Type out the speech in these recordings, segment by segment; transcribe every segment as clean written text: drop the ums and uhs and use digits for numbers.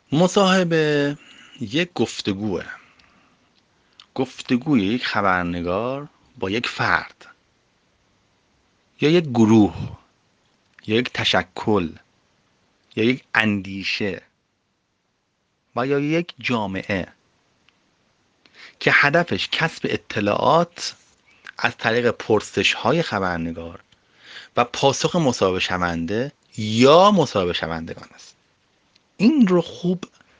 مصاحبه یک گفتگوی یک خبرنگار با یک فرد یا یک گروه یا یک تشکل یا یک اندیشه و یا یک جامعه که هدفش کسب اطلاعات از طریق پرسش های خبرنگار و پاسخ مصاحبه شونده یا مصاحبه شوندگان است. این رو خوب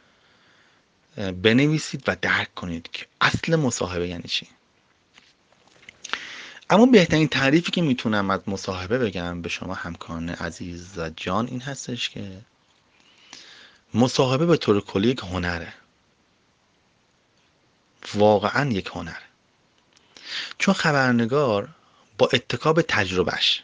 بنویسید و درک کنید که اصل مصاحبه یعنی چی. اما بهترین تعریفی که میتونم از مصاحبه بگم به شما همکاران عزیز و جان این هستش که مصاحبه به طور کلی یک هنره، واقعا یک هنره. چون خبرنگار با اتکا به تجربهش،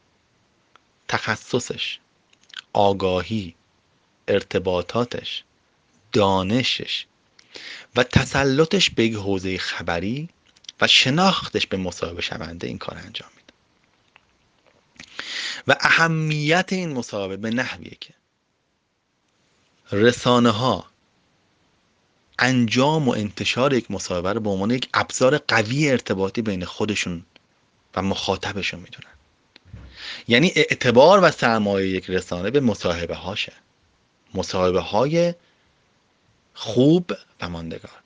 تخصصش، آگاهی، ارتباطاتش، دانشش و تسلطش به یک حوزه خبری و شناختش به مصاحبه شونده این کار انجام میده. و اهمیت این مصاحبه به نحویه که رسانه ها انجام و انتشار یک مصاحبه رو به عنوان یک ابزار قوی ارتباطی بین خودشون و مخاطبشون میدونن. یعنی اعتبار و سرمایه یک رسانه به مصاحبه هاشه، مصاحبه های خوب و ماندگار.